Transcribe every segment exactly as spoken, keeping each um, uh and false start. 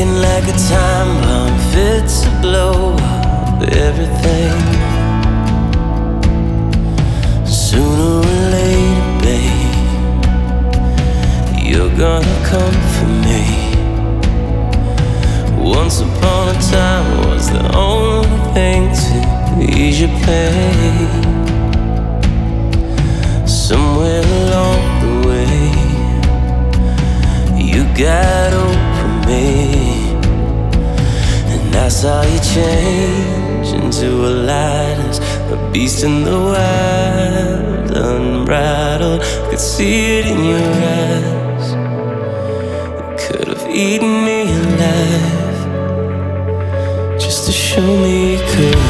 ticking like a time bomb, fit to blow up everything. Sooner or later, babe, you're gonna come for me. Once upon a time was the only thing to ease your pain. Somewhere along the way, you got over me, and I saw you change into a lioness, a beast in the wild, unbridled. I could see it in your eyes. You could have eaten me alive, just to show me you could.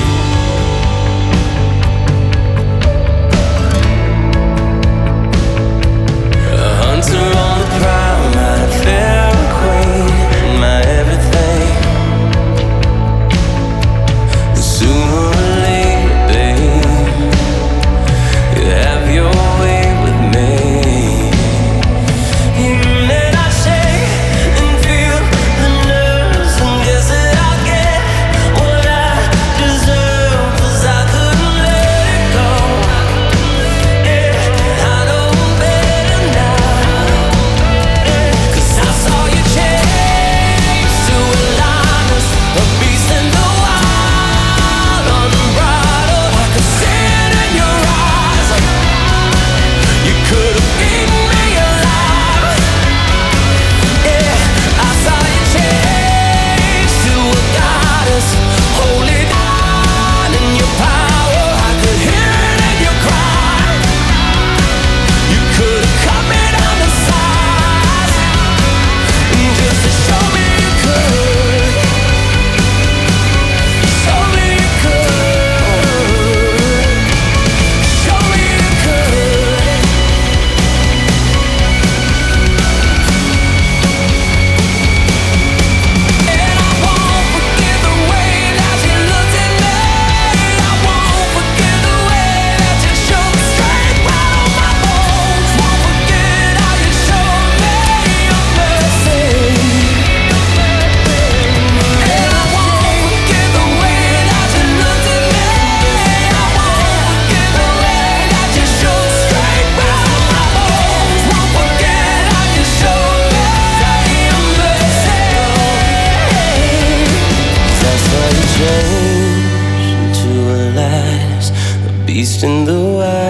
Beast in the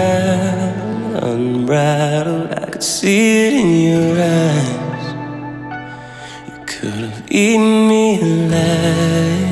wild, unbridled. I could see it in your eyes. You could have eaten me alive.